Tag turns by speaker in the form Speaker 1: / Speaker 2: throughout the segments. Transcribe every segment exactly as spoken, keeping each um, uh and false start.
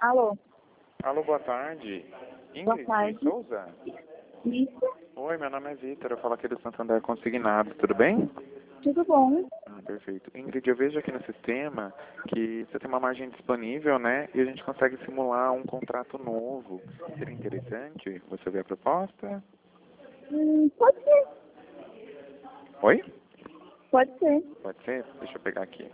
Speaker 1: Alô?
Speaker 2: Alô, boa tarde.
Speaker 1: Boa
Speaker 2: Ingrid
Speaker 1: tarde.
Speaker 2: Souza?
Speaker 1: Isso?
Speaker 2: Oi, meu nome é Vitor, eu falo aqui do Santander Consignado, tudo bem?
Speaker 1: Tudo bom?
Speaker 2: Ah, perfeito. Ingrid, eu vejo aqui no sistema que você tem uma margem disponível, né? E a gente consegue simular um contrato novo. Seria interessante você ver a proposta?
Speaker 1: Hum, pode ser.
Speaker 2: Oi?
Speaker 1: Pode ser.
Speaker 2: Pode ser? Deixa eu pegar aqui.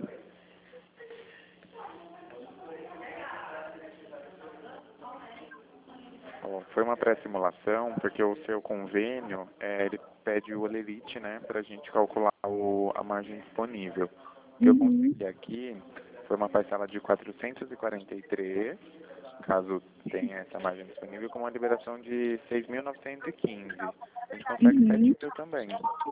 Speaker 2: Ó, foi uma pré-simulação, porque o seu convênio, é, ele pede o Olerite, né, para a gente calcular o, a margem disponível. O que eu
Speaker 1: Uhum.
Speaker 2: consegui aqui foi uma parcela de quatrocentos e quarenta e três, caso tenha essa margem disponível, com uma liberação de seis mil novecentos e quinze. A gente consegue
Speaker 1: Uhum.
Speaker 2: sete mil também.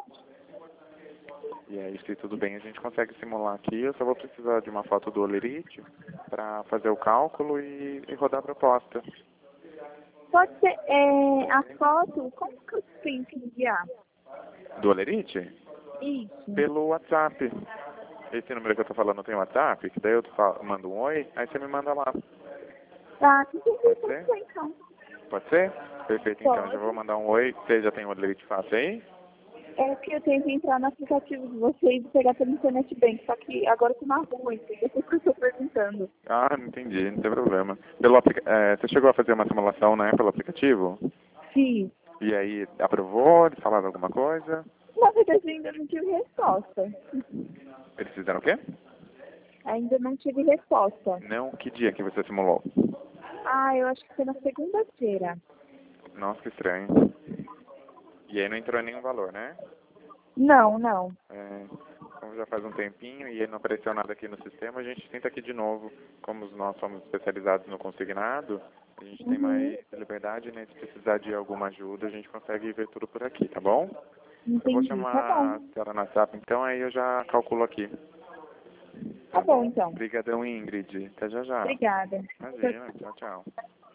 Speaker 2: E aí, se tudo bem, a gente consegue simular aqui. Eu só vou precisar de uma foto do Olerite para fazer o cálculo e, e rodar a proposta.
Speaker 1: Pode ser. É, a foto, como que eu tenho que enviar?
Speaker 2: Do Olerite?
Speaker 1: Isso.
Speaker 2: Pelo WhatsApp. Esse número que eu tô falando tem WhatsApp, que daí eu falo, mando um oi, aí você me manda lá.
Speaker 1: Tá, entendi.
Speaker 2: Pode
Speaker 1: Pode
Speaker 2: ser?
Speaker 1: ser, então.
Speaker 2: Pode ser? Perfeito, então. Eu já vou
Speaker 1: Pode.
Speaker 2: mandar um oi. Você já tem o Olerite fácil aí?
Speaker 1: É que eu tenho que entrar no aplicativo de vocês e pegar pelo internet bank, só que agora eu tô na rua, entendeu? Por isso que eu tô perguntando.
Speaker 2: Ah, não entendi, não tem problema. Pelo aplica é, você chegou a fazer uma simulação, né, pelo aplicativo?
Speaker 1: Sim.
Speaker 2: E aí, aprovou? Eles falaram alguma coisa?
Speaker 1: Na verdade, ainda não tive resposta.
Speaker 2: Eles fizeram o quê?
Speaker 1: Ainda não tive resposta.
Speaker 2: Não, que dia que você simulou?
Speaker 1: Ah, eu acho que foi na segunda-feira.
Speaker 2: Nossa, que estranho. E aí não entrou nenhum valor, né?
Speaker 1: Não, não.
Speaker 2: É, como já faz um tempinho e não apareceu nada aqui no sistema, a gente tenta aqui de novo. Como nós somos especializados no consignado, a gente tem
Speaker 1: Uhum.
Speaker 2: mais liberdade, né? Se precisar de alguma ajuda, a gente consegue ver tudo por aqui, tá bom? Eu vou
Speaker 1: Entendi. Tá
Speaker 2: chamar
Speaker 1: bom.
Speaker 2: a senhora no WhatsApp, então aí eu já calculo aqui.
Speaker 1: Tá
Speaker 2: Tá
Speaker 1: bom,
Speaker 2: bom?
Speaker 1: então.
Speaker 2: Obrigadão, Ingrid. Até já já.
Speaker 1: Obrigada.
Speaker 2: Imagina. Tchau, tchau.